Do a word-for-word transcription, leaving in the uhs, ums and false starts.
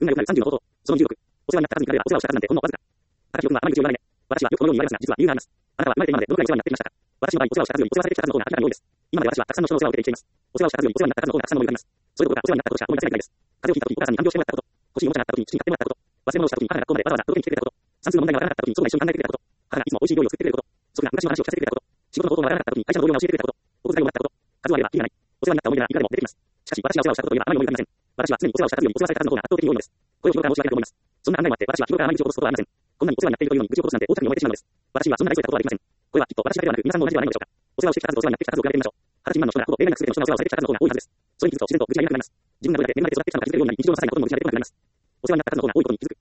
運が良くなるさんじゅうの方法。そのにじゅうろく。お世話になった数に比べればお世話をした数なんてほんのわずか。高き欲があまりにも言わないね。私はよくこのように言われますが、実は理由があります。あなたは生まれて今までどのくらいお世話になってきましたか。私の場合、お世話をした数よりお世話されてきた数の方が明らかに多いです。今まで私はたくさんの人のお世話を受けてきています。お世話をした数よりお世話になった数の方がたくさんの余裕があります。それどころかお世話になったことしか思い出せないくらいです。風邪をひいた時にお母さんに看病してもらったこと。欲しいおもちゃがあった時に父に買ってもらったこと。忘れ物をした時に母が学校までわざわざ届けに来てくれたこと。算数の問題がわからなかった時に祖母が一緒に考えてくれたこと。母がいつも美味しい料理を作ってくれること。祖父が昔の話を聞かせてくれたこと。仕事の方法がわからなかった時に会社の同僚が教えてくれたこと。お小遣いをもらったこと。数はあればキリがない。お世話になった思い出がいくらでも出てきます。しかし私がお世話をしたことといえばあまり思い浮かびません。私は常にお世話をした数よりお世話された数の方が圧倒的に多いのです。これを日頃から申し上げております。そんな案内もあって私は日頃からあまり口を落とすことはありません。こんなにお世話になっているというのに口を落とすなんて大田区に思えてしまうのです。私にはそんな大それたことはできません。これはきっと私だけではなく皆さんも同じではないのでしょうか。お世話をしてきた数とお世話になってきた数を比べてみましょう。二十歳未満の人がほぼ例外なく全ての人がお世話をされてきた数の方が多いはずです。それに気づくと自然と愚痴が言えなくなります。自分がどれだけ恵まれて育ってきたのか気づけるようになり日常の些細なことも愚痴が出てこなくなります。お世話になった数の方が多いことに気づく。